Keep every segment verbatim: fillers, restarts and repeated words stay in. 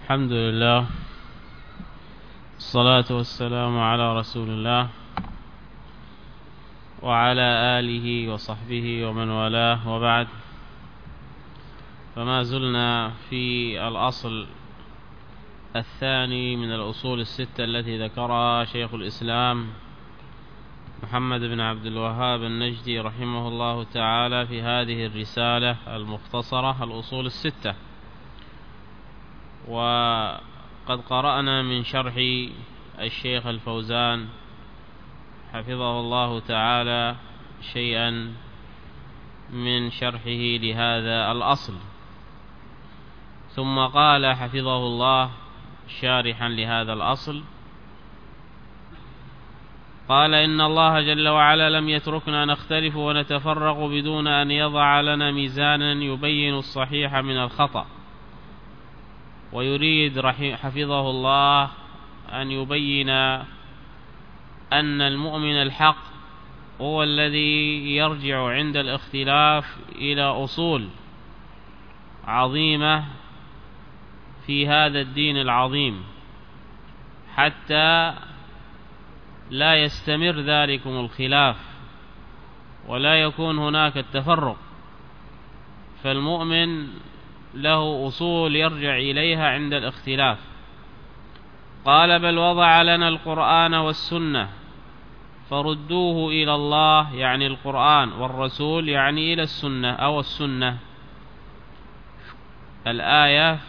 الحمد لله، الصلاة والسلام على رسول الله وعلى آله وصحبه ومن والاه، وبعد. فما زلنا في الأصل الثاني من الأصول الستة التي ذكرها شيخ الإسلام محمد بن عبد الوهاب النجدي رحمه الله تعالى في هذه الرسالة المختصرة الأصول الستة. وقد قرأنا من شرح الشيخ الفوزان حفظه الله تعالى شيئا من شرحه لهذا الأصل، ثم قال حفظه الله شارحا لهذا الأصل، قال: إن الله جل وعلا لم يتركنا نختلف ونتفرق بدون أن يضع لنا ميزانا يبين الصحيح من الخطأ. ويريد حفظه الله أن يبين أن المؤمن الحق هو الذي يرجع عند الاختلاف إلى أصول عظيمة في هذا الدين العظيم حتى لا يستمر ذلكم الخلاف ولا يكون هناك التفرق. فالمؤمن له أصول يرجع إليها عند الاختلاف. قال: بل وضع لنا القرآن والسنة فردوه إلى الله، يعني القرآن، والرسول يعني إلى السنة أو السنة. الآية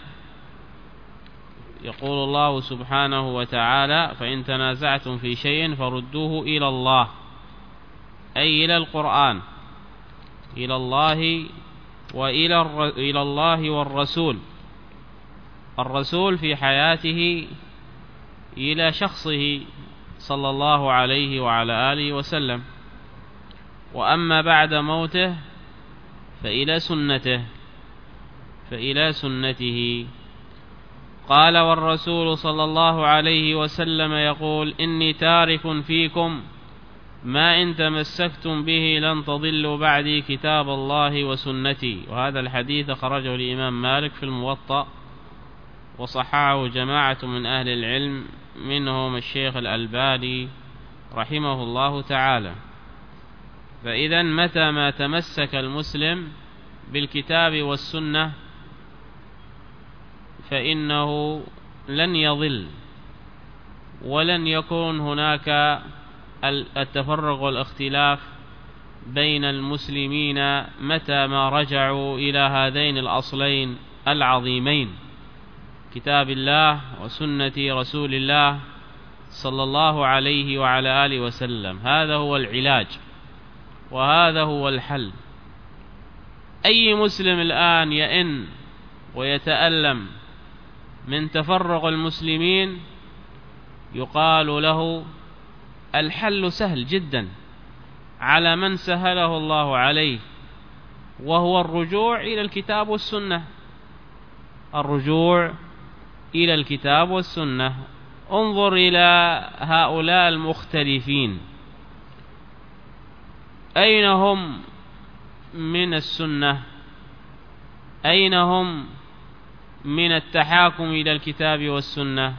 يقول الله سبحانه وتعالى: فإن تنازعتم في شيء فردوه إلى الله، أي إلى القرآن، إلى الله وإلى إلى الله والرسول. الرسول في حياته إلى شخصه صلى الله عليه وعلى آله وسلم، وأما بعد موته فإلى سنته فإلى سنته. قال: والرسول صلى الله عليه وسلم يقول: إني تارك فيكم ما إن تمسكتم به لن تضلوا بعدي كتاب الله وسنتي. وهذا الحديث خرجه الإمام مالك في الموطأ، وصححه جماعة من أهل العلم منهم الشيخ الألباني رحمه الله تعالى. فإذا متى ما تمسك المسلم بالكتاب والسنة فإنه لن يضل، ولن يكون هناك التفرق والاختلاف بين المسلمين متى ما رجعوا إلى هذين الأصلين العظيمين، كتاب الله وسنة رسول الله صلى الله عليه وعلى آله وسلم. هذا هو العلاج وهذا هو الحل. أي مسلم الآن يئن ويتألم من تفرق المسلمين يقال له الحل سهل جدا على من سهله الله عليه، وهو الرجوع إلى الكتاب والسنة. الرجوع إلى الكتاب والسنة. انظر إلى هؤلاء المختلفين، أين هم من السنة؟ أين هم من التحاكم إلى الكتاب والسنة؟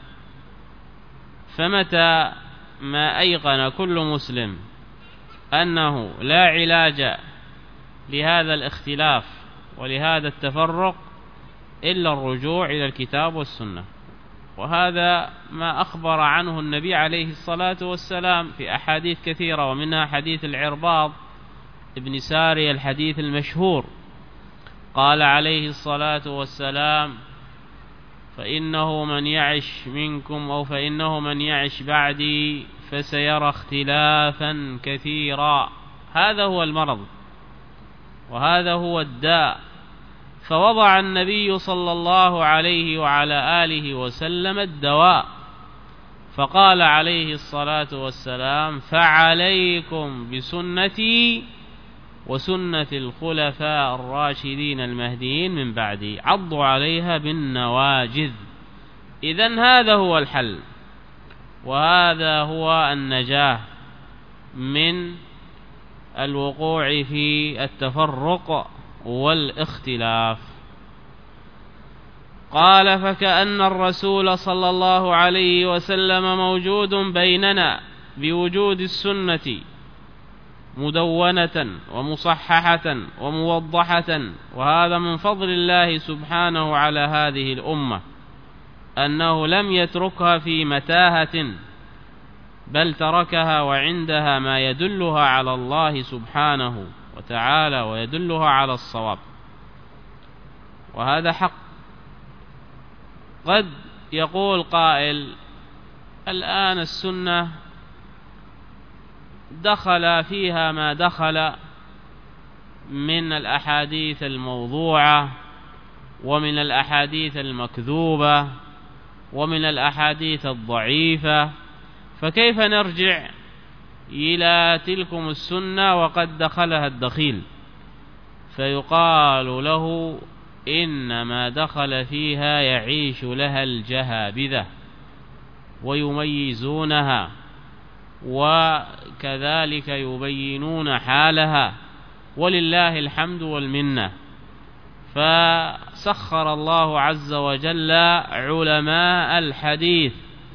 فمتى ما أيقن كل مسلم أنه لا علاج لهذا الاختلاف ولهذا التفرق إلا الرجوع إلى الكتاب والسنة. وهذا ما أخبر عنه النبي عليه الصلاة والسلام في أحاديث كثيرة، ومنها حديث العرباض ابن ساري الحديث المشهور. قال عليه الصلاة والسلام: فإنه من يعش منكم أو فإنه من يعش بعدي فسيرى اختلافا كثيرا. هذا هو المرض وهذا هو الداء. فوضع النبي صلى الله عليه وعلى آله وسلم الدواء، فقال عليه الصلاة والسلام: فعليكم بسنتي وسنة الخلفاء الراشدين المهديين من بعدي، عضوا عليها بالنواجذ. إذن هذا هو الحل، وهذا هو النجاة من الوقوع في التفرق والاختلاف. قال: فكأن الرسول صلى الله عليه وسلم موجود بيننا بوجود السنة مدونة ومصححة وموضحة، وهذا من فضل الله سبحانه على هذه الأمة، أنه لم يتركها في متاهة، بل تركها وعندها ما يدلها على الله سبحانه وتعالى ويدلها على الصواب، وهذا حق. قد يقول قائل: الآن السنة دخل فيها ما دخل من الأحاديث الموضوعة ومن الأحاديث المكذوبة ومن الأحاديث الضعيفة، فكيف نرجع إلى تلكم السنة وقد دخلها الدخيل؟ فيقال له: إنما دخل فيها يعيش لها الجهابذة ويميزونها وكذلك يبينون حالها، ولله الحمد والمنة. فسخر الله عز وجل علماء الحديث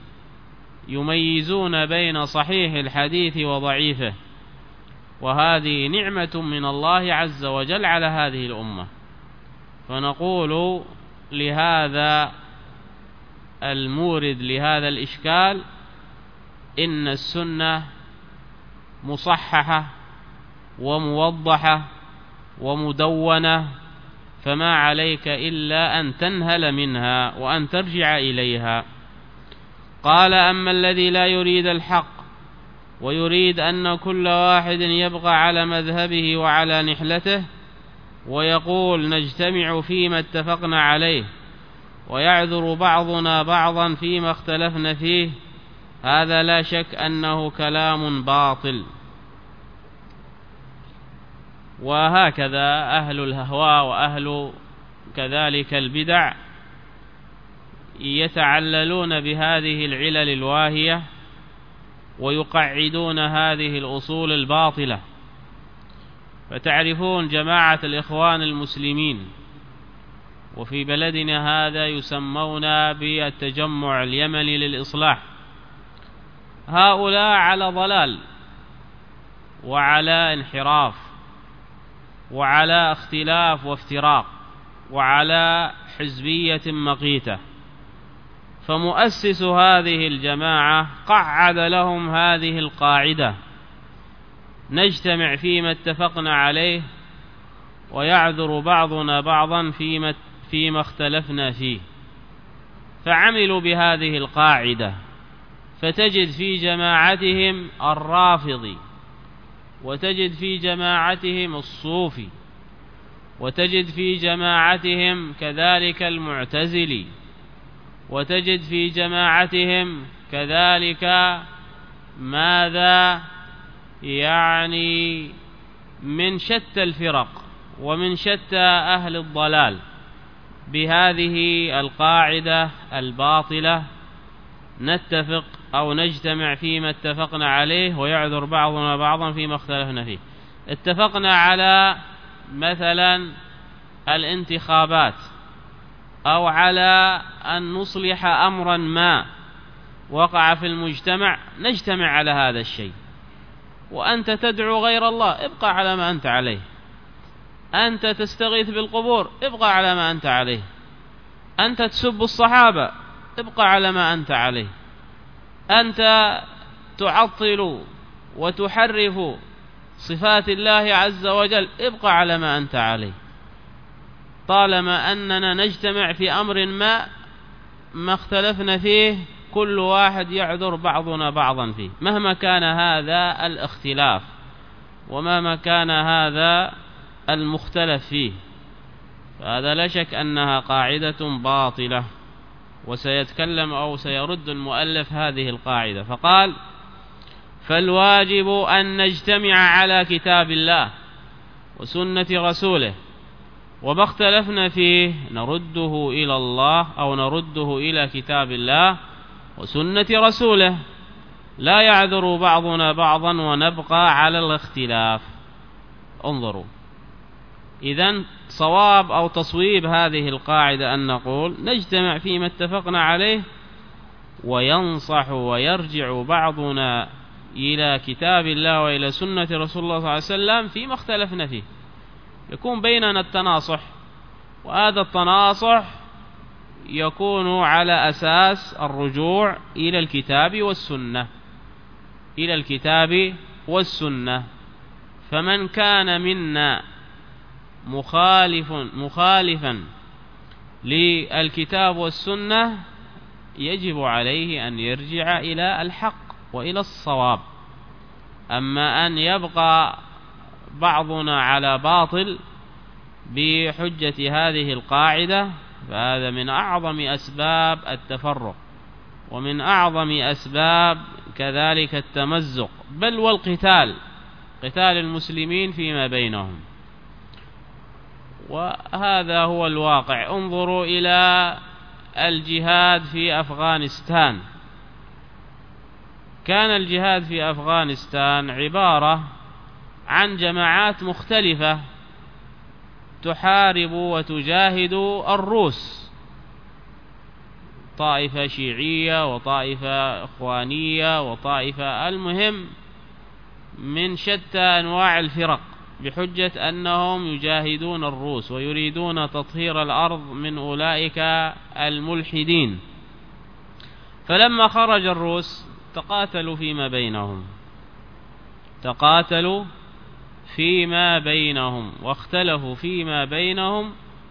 يميزون بين صحيح الحديث وضعيفه، وهذه نعمة من الله عز وجل على هذه الأمة. فنقول لهذا المورد لهذا الإشكال: إن السنة مصححة وموضحة ومدونة، فما عليك إلا أن تنهل منها وأن ترجع إليها. قال: أما الذي لا يريد الحق ويريد أن كل واحد يبقى على مذهبه وعلى نحلته، ويقول نجتمع فيما اتفقنا عليه ويعذر بعضنا بعضا فيما اختلفنا فيه، هذا لا شك أنه كلام باطل. وهكذا أهل الهواء وأهل كذلك البدع يتعللون بهذه العلل الواهية ويقعدون هذه الأصول الباطلة. فتعرفون جماعة الإخوان المسلمين، وفي بلدنا هذا يسمون بالتجمع اليمني للإصلاح، هؤلاء على ضلال وعلى انحراف وعلى اختلاف وافتراق وعلى حزبية مقيتة. فمؤسس هذه الجماعة قعد لهم هذه القاعدة: نجتمع فيما اتفقنا عليه ويعذر بعضنا بعضا فيما, فيما اختلفنا فيه. فعملوا بهذه القاعدة، فتجد في جماعتهم الرافضي، وتجد في جماعتهم الصوفي، وتجد في جماعتهم كذلك المعتزلي، وتجد في جماعتهم كذلك ماذا يعني من شتى الفرق ومن شتى أهل الضلال بهذه القاعدة الباطلة: نتفق أو نجتمع فيما اتفقنا عليه ويعذر بعضنا بعضا فيما اختلفنا فيه. اتفقنا على مثلا الانتخابات أو على أن نصلح أمرا ما وقع في المجتمع، نجتمع على هذا الشيء. وأنت تدعو غير الله، ابقى على ما أنت عليه. أنت تستغيث بالقبور، ابقى على ما أنت عليه. أنت تسب الصحابة، ابقى على ما أنت عليه. أنت تعطل وتحرف صفات الله عز وجل، ابقى على ما أنت عليه، طالما أننا نجتمع في أمر ما ما اختلفنا فيه، كل واحد يعذر بعضنا بعضا فيه، مهما كان هذا الاختلاف ومهما كان هذا المختلف فيه. فهذا لا شك أنها قاعدة باطلة، وسيتكلم أو سيرد المؤلف هذه القاعدة. فقال: فالواجب أن نجتمع على كتاب الله وسنة رسوله، وما اختلفنا فيه نرده إلى الله أو نرده إلى كتاب الله وسنة رسوله، لا يعذر بعضنا بعضا ونبقى على الاختلاف. انظروا، إذن صواب أو تصويب هذه القاعدة أن نقول نجتمع فيما اتفقنا عليه، وينصح ويرجع بعضنا إلى كتاب الله وإلى سنة رسول الله صلى الله عليه وسلم فيما اختلفنا فيه، يكون بيننا التناصح. وهذا التناصح يكون على أساس الرجوع إلى الكتاب والسنة، إلى الكتاب والسنة. فمن كان منا مخالف مخالفا للكتاب والسنة يجب عليه أن يرجع إلى الحق وإلى الصواب. أما أن يبقى بعضنا على باطل بحجة هذه القاعدة فهذا من أعظم أسباب التفرق، ومن أعظم أسباب كذلك التمزق، بل والقتال، قتال المسلمين فيما بينهم. وهذا هو الواقع. انظروا إلى الجهاد في أفغانستان. كان الجهاد في أفغانستان عبارة عن جماعات مختلفة تحارب وتجاهد الروس، طائفة شيعية وطائفة إخوانية وطائفة، المهم من شتى أنواع الفرق، بحجة أنهم يجاهدون الروس ويريدون تطهير الأرض من أولئك الملحدين. فلما خرج الروس تقاتلوا فيما بينهم، تقاتلوا فيما بينهم واختلفوا فيما بينهم،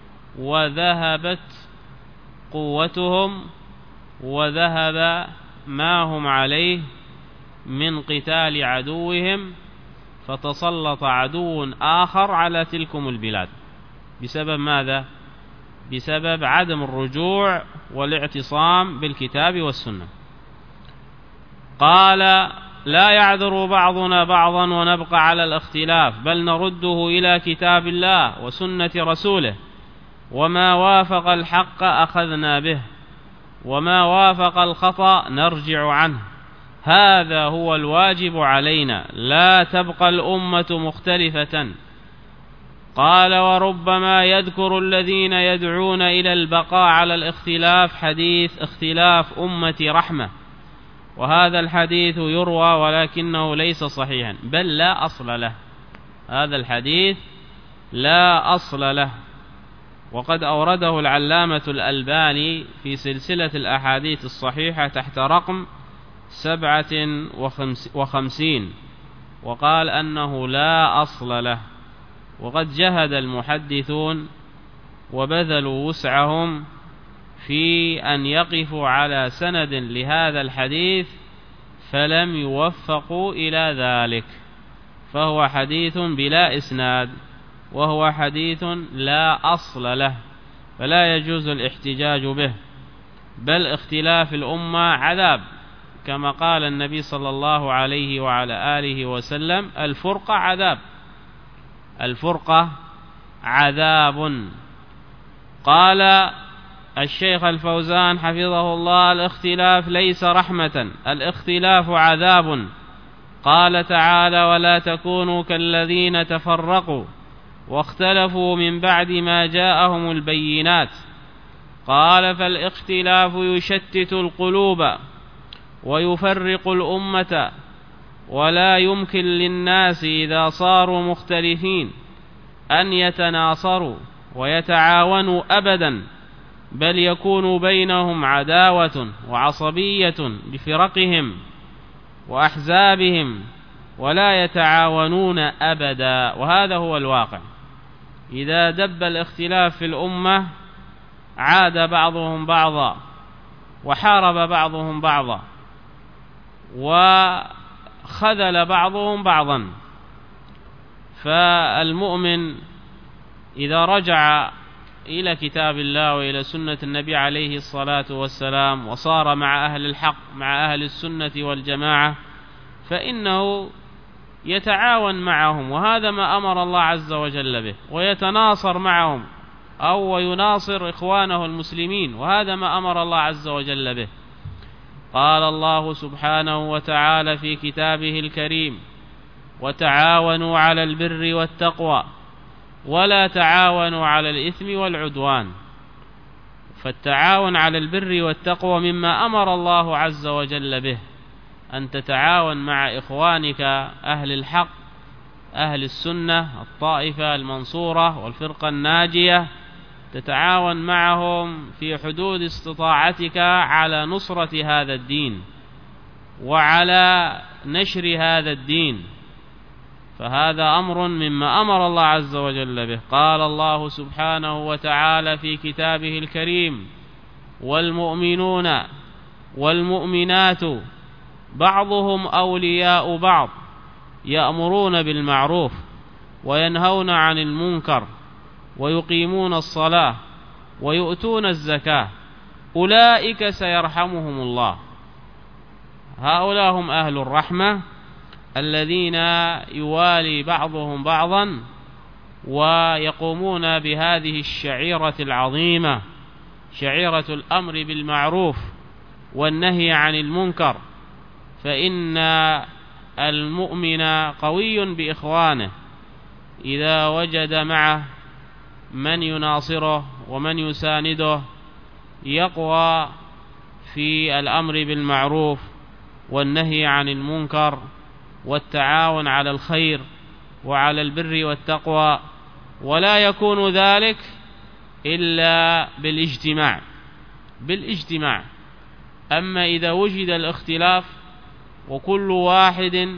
وذهبت قوتهم وذهب ما هم عليه من قتال عدوهم، فتسلط عدو آخر على تلكم البلاد. بسبب ماذا؟ بسبب عدم الرجوع والاعتصام بالكتاب والسنة. قال: لا يعذر بعضنا بعضا ونبقى على الاختلاف، بل نرده إلى كتاب الله وسنة رسوله، وما وافق الحق أخذنا به، وما وافق الخطأ نرجع عنه. هذا هو الواجب علينا، لا تبقى الأمة مختلفة. قال: وربما يذكر الذين يدعون إلى البقاء على الاختلاف حديث اختلاف أمة رحمة، وهذا الحديث يروى ولكنه ليس صحيحا، بل لا أصل له. هذا الحديث لا أصل له، وقد أورده العلامة الألباني في سلسلة الأحاديث الصحيحة تحت رقم سبعة وخمسين، وقال أنه لا أصل له. وقد جهد المحدثون وبذلوا وسعهم في أن يقفوا على سند لهذا الحديث فلم يوفقوا إلى ذلك، فهو حديث بلا إسناد، وهو حديث لا أصل له، فلا يجوز الاحتجاج به. بل اختلاف الأمة عذاب، كما قال النبي صلى الله عليه وعلى آله وسلم: الفرقة عذاب، الفرقة عذاب. قال الشيخ الفوزان حفظه الله: الاختلاف ليس رحمة، الاختلاف عذاب. قال تعالى: ولا تكونوا كالذين تفرقوا واختلفوا من بعد ما جاءهم البينات. قال: فالاختلاف يشتت القلوب ويفرق الأمة، ولا يمكن للناس إذا صاروا مختلفين أن يتناصروا ويتعاونوا أبدا، بل يكون بينهم عداوة وعصبية بفرقهم وأحزابهم، ولا يتعاونون أبدا. وهذا هو الواقع. إذا دب الاختلاف في الأمة عاد بعضهم بعضا، وحارب بعضهم بعضا، وخذل بعضهم بعضا. فالمؤمن إذا رجع إلى كتاب الله وإلى سنة النبي عليه الصلاة والسلام، وصار مع أهل الحق مع أهل السنة والجماعة، فإنه يتعاون معهم، وهذا ما أمر الله عز وجل به، ويتناصر معهم أو ويناصر إخوانه المسلمين، وهذا ما أمر الله عز وجل به. قال الله سبحانه وتعالى في كتابه الكريم: وتعاونوا على البر والتقوى ولا تعاونوا على الإثم والعدوان. فالتعاون على البر والتقوى مما أمر الله عز وجل به، أن تتعاون مع إخوانك أهل الحق أهل السنة الطائفة المنصورة والفرقة الناجية، تتعاون معهم في حدود استطاعتك على نصرة هذا الدين وعلى نشر هذا الدين، فهذا أمر مما أمر الله عز وجل به. قال الله سبحانه وتعالى في كتابه الكريم: والمؤمنون والمؤمنات بعضهم أولياء بعض يأمرون بالمعروف وينهون عن المنكر ويقيمون الصلاة ويؤتون الزكاة أولئك سيرحمهم الله. هؤلاء هم أهل الرحمة الذين يوالي بعضهم بعضا ويقومون بهذه الشعيرة العظيمة، شعيرة الأمر بالمعروف والنهي عن المنكر. فإن المؤمن قوي بإخوانه إذا وجد معه من يناصره ومن يسانده، يقوى في الأمر بالمعروف والنهي عن المنكر والتعاون على الخير وعلى البر والتقوى، ولا يكون ذلك إلا بالاجتماع بالاجتماع أما إذا وجد الاختلاف وكل واحد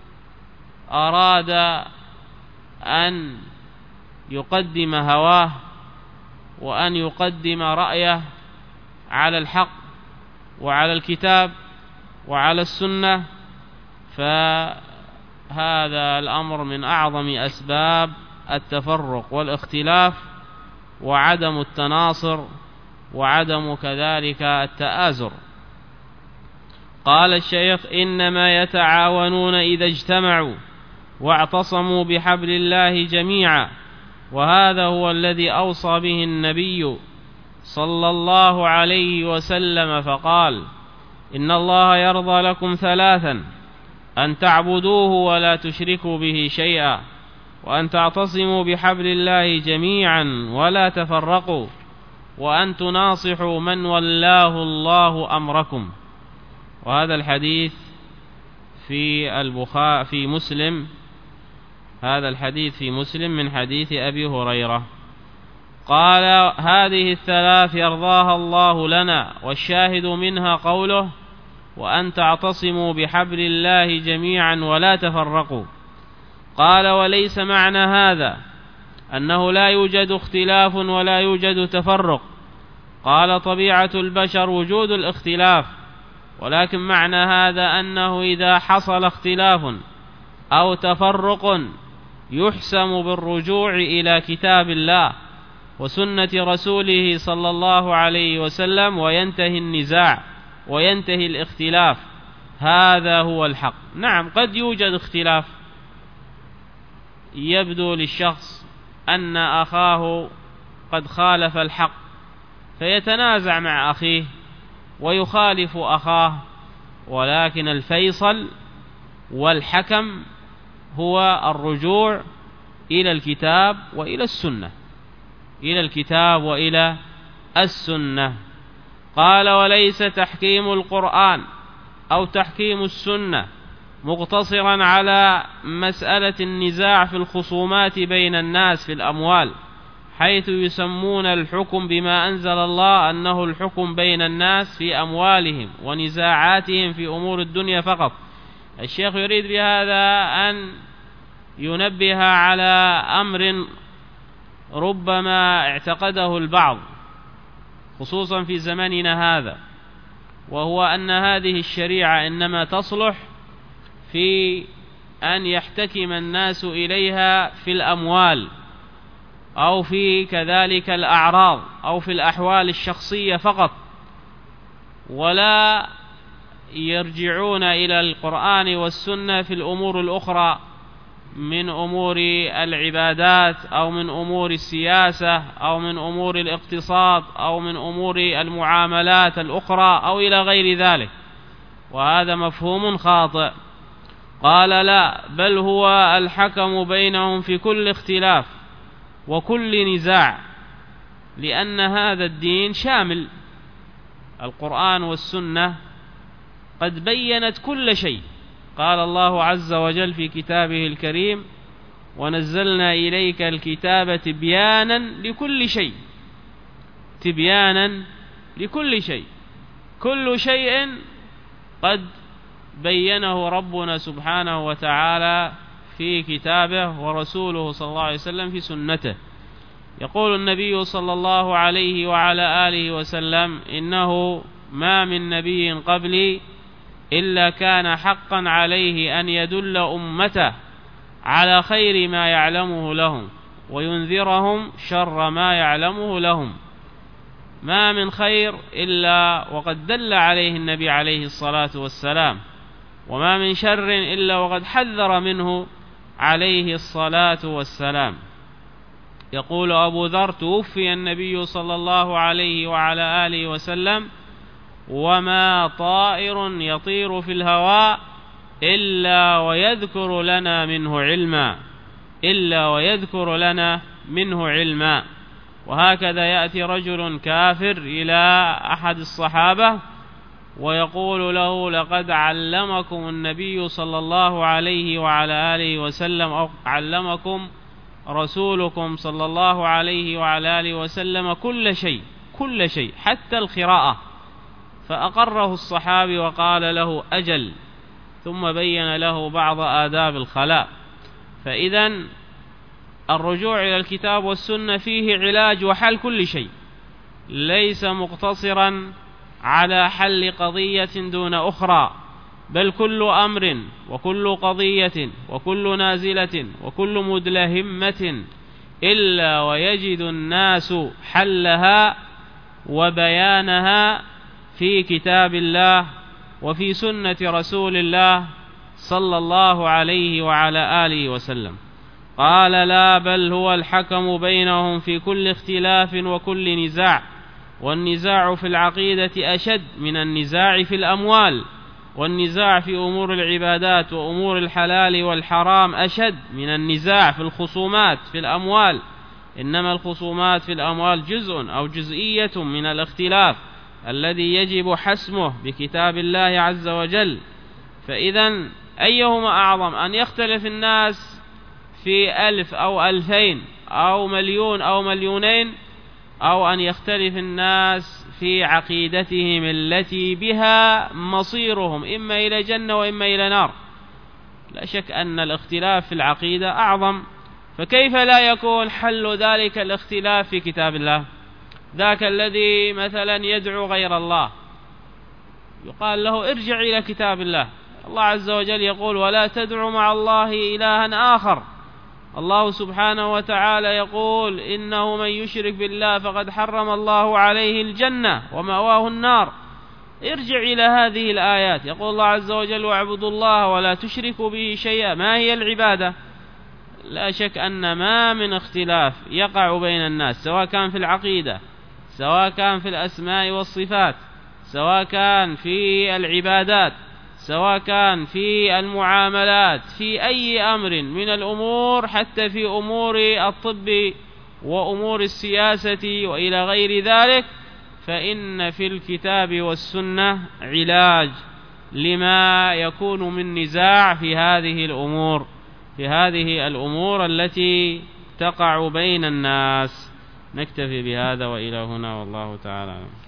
أراد أن يقدم هواه وأن يقدم رأيه على الحق وعلى الكتاب وعلى السنة، فهذا الأمر من أعظم أسباب التفرق والاختلاف وعدم التناصر وعدم كذلك التآزر. قال الشيخ: إنما يتعاونون إذا اجتمعوا واعتصموا بحبل الله جميعا، وهذا هو الذي أوصى به النبي صلى الله عليه وسلم فقال: إن الله يرضى لكم ثلاثا: أن تعبدوه ولا تشركوا به شيئا، وأن تعتصموا بحبل الله جميعا ولا تفرقوا، وأن تناصحوا من ولاه الله أمركم. وهذا الحديث في البخاري في مسلم هذا الحديث في مسلم من حديث أبي هريرة. قال: هذه الثلاث يرضاها الله لنا، والشاهد منها قوله: وأن تعتصموا بحبل الله جميعا ولا تفرقوا. قال: وليس معنى هذا أنه لا يوجد اختلاف ولا يوجد تفرق. قال: طبيعة البشر وجود الاختلاف، ولكن معنى هذا أنه إذا حصل اختلاف أو تفرق يحسم بالرجوع إلى كتاب الله وسنة رسوله صلى الله عليه وسلم، وينتهي النزاع وينتهي الاختلاف. هذا هو الحق. نعم، قد يوجد اختلاف، يبدو للشخص أن أخاه قد خالف الحق فيتنازع مع أخيه ويخالف أخاه، ولكن الفيصل والحكم هو الرجوع إلى الكتاب وإلى السنة إلى الكتاب وإلى السنة. قال: وليس تحكيم القرآن أو تحكيم السنة مقتصرا على مسألة النزاع في الخصومات بين الناس في الأموال، حيث يسمون الحكم بما أنزل الله أنه الحكم بين الناس في أموالهم ونزاعاتهم في أمور الدنيا فقط. الشيخ يريد بهذا أن ينبه على أمر ربما اعتقده البعض خصوصا في زماننا هذا، وهو أن هذه الشريعة إنما تصلح في أن يحتكم الناس إليها في الأموال أو في كذلك الأعراض أو في الأحوال الشخصية فقط، ولا يرجعون إلى القرآن والسنة في الأمور الأخرى من أمور العبادات أو من أمور السياسة أو من أمور الاقتصاد أو من أمور المعاملات الأخرى أو إلى غير ذلك، وهذا مفهوم خاطئ. قال: لا، بل هو الحكم بينهم في كل اختلاف، وكل نزاع، لأن هذا الدين شامل. القرآن والسنة قد بيّنت كل شيء. قال الله عز وجل في كتابه الكريم: ونزلنا إليك الكتاب تبيانا لكل شيء. تبيانا لكل شيء، كل شيء قد بيّنه ربنا سبحانه وتعالى في كتابه، ورسوله صلى الله عليه وسلم في سنته. يقول النبي صلى الله عليه وعلى آله وسلم: إنه ما من نبي قبلي إلا كان حقا عليه أن يدل أمته على خير ما يعلمه لهم وينذرهم شر ما يعلمه لهم. ما من خير إلا وقد دل عليه النبي عليه الصلاة والسلام، وما من شر إلا وقد حذر منه عليه الصلاة والسلام. يقول أبو ذر: توفي النبي صلى الله عليه وعلى آله وسلم وما طائر يطير في الهواء إلا ويذكر لنا منه علما، إلا ويذكر لنا منه علما. وهكذا يأتي رجل كافر إلى أحد الصحابة ويقول له: لقد علمكم النبي صلى الله عليه وعلى آله وسلم، أو علمكم رسولكم صلى الله عليه وعلى آله وسلم كل شيء، كل شيء حتى القراءة. فأقره الصحابي وقال له: أجل. ثم بين له بعض آداب الخلاء. فإذن الرجوع إلى الكتاب والسنة فيه علاج وحل كل شيء، ليس مقتصرا على حل قضية دون أخرى، بل كل أمر وكل قضية وكل نازلة وكل مدلهمة إلا ويجد الناس حلها وبيانها في كتاب الله وفي سنة رسول الله صلى الله عليه وعلى آله وسلم. قال: لا، بل هو الحكم بينهم في كل اختلاف وكل نزاع. والنزاع في العقيدة أشد من النزاع في الأموال، والنزاع في أمور العبادات وأمور الحلال والحرام أشد من النزاع في الخصومات في الأموال. إنما الخصومات في الأموال جزء أو جزئية من الاختلاف الذي يجب حسمه بكتاب الله عز وجل. فإذا أيهما أعظم، أن يختلف الناس في ألف أو ألفين أو مليون أو مليونين، أو أن يختلف الناس في عقيدتهم التي بها مصيرهم إما إلى جنة وإما إلى نار؟ لا شك أن الاختلاف في العقيدة أعظم. فكيف لا يكون حل ذلك الاختلاف في كتاب الله؟ ذاك الذي مثلا يدعو غير الله يقال له: ارجع إلى كتاب الله. الله عز وجل يقول: ولا تدعو مع الله إلها آخر. الله سبحانه وتعالى يقول: إنه من يشرك بالله فقد حرم الله عليه الجنة ومأواه النار. ارجع إلى هذه الآيات. يقول الله عز وجل: واعبدوا الله ولا تشركوا به شيئا. ما هي العبادة؟ لا شك أن ما من اختلاف يقع بين الناس، سواء كان في العقيدة، سواء كان في الأسماء والصفات، سواء كان في العبادات، سواء كان في المعاملات، في أي أمر من الأمور، حتى في أمور الطب وأمور السياسة وإلى غير ذلك، فإن في الكتاب والسنة علاج لما يكون من نزاع في هذه الأمور في هذه الأمور التي تقع بين الناس. نكتفي بهذا وإلى هنا، والله تعالى.